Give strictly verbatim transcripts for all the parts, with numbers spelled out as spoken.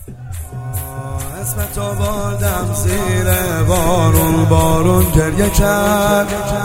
اسم تو بردم زیر بارون، بارون گریه کرد،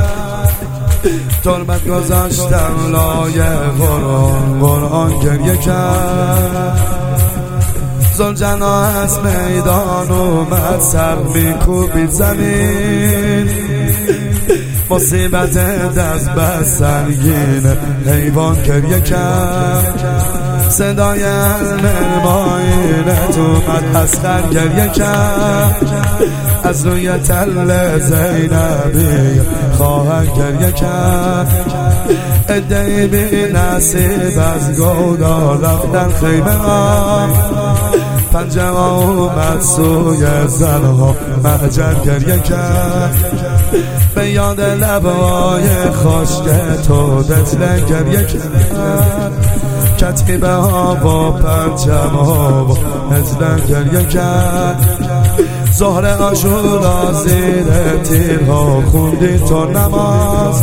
تربت گذاشتم لای قرآن، قرآن گریه کرد. زلجنا از میدان اومد، سر میکوبید زمین، مصیبت دست بس سنگین، حیوان گریه کرد. صدای المایلت اومد، اسخر گریه کرد، از روی تل زینبی خواهر گریه کرد. ادهی بی نصیب از گودار رفتن خیمه ها، پنجه ها اومد سوی زنها، مهجر گریه کرد. به یاد لبهای خشک تو دجله گریه کرد، کتیبه ها و پرچم ها و هجله گریه کرد. ظهر عاشورا زیر تیرها خوندی تو نماز،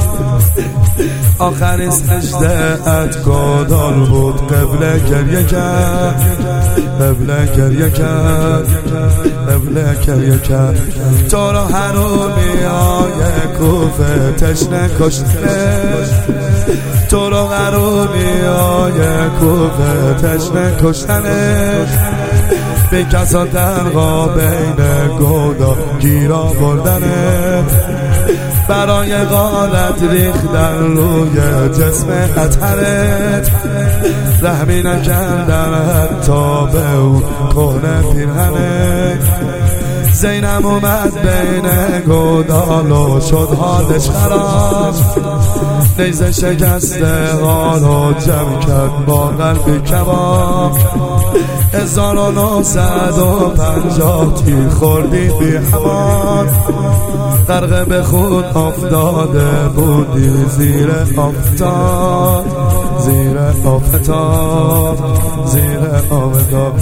آخرین سجده ات گودال بود، قبله گریه کرد، قبله گریه کرد، قبله گریه کرد. تو را حرومی های کوفه تشنه کشته، تو را حرومی های کوفه تشنه کشتنه. بی کسا تنها بین گودا گیرا بردنه، برای غارت ریختن روی جسم اطهرت، رحمی نکردن حتی به اون کهنه پیرهنه. زینب اومد بین گودال و شد حالش خراب، نیزه شکسته حالو جمع کرد با قلبی کباب. هزار و نهصد و پنجاه تیر خوردی بی امان، غرق به خود افتاده بودی زیر آفتاب، زیر آفتاب، زیر آفتاب.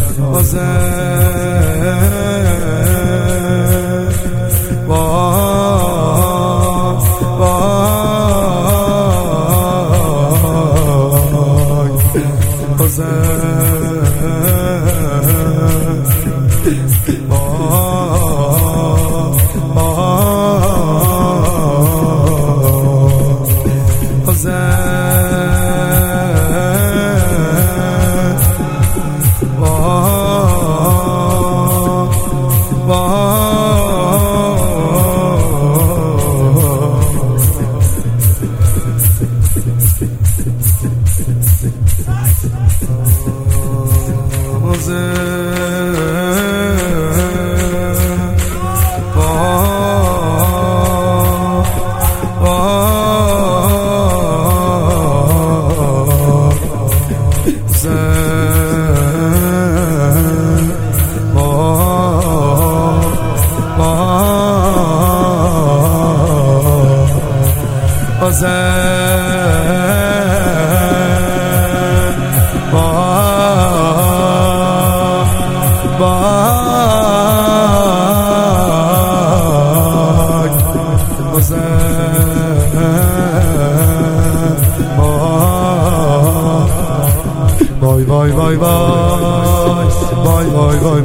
Vay vay vay vay vay vay vay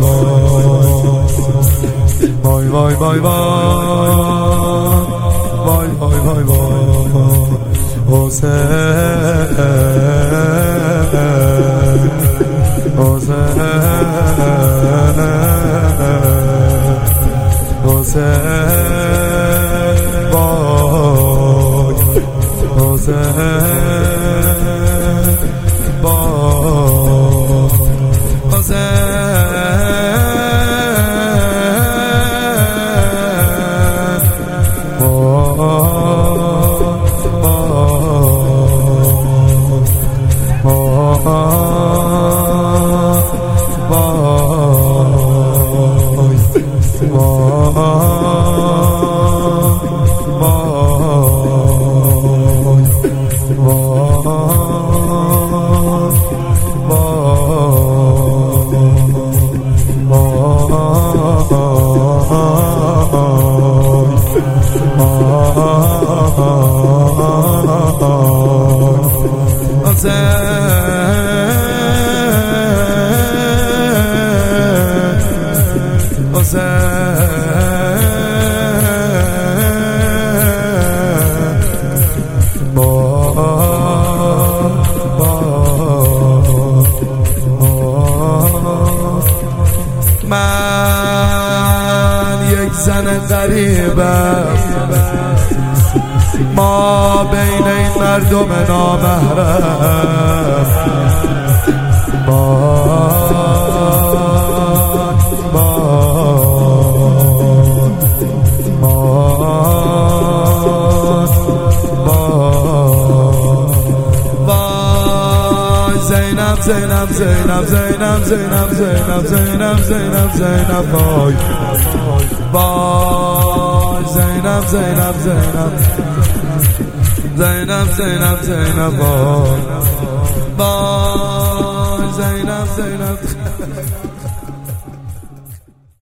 vay vay vay vay vay vay vay Hüseyin Hüseyin Hüseyin vay Hüseyin Oh زن غریبم، ما بین این مردم نامحرم، ما ما زینب زینب زینب زینب زینب زینب زینب زینب زینب وای وای زینب زینب زینب زینب زینب زینب وای وای زینب زینب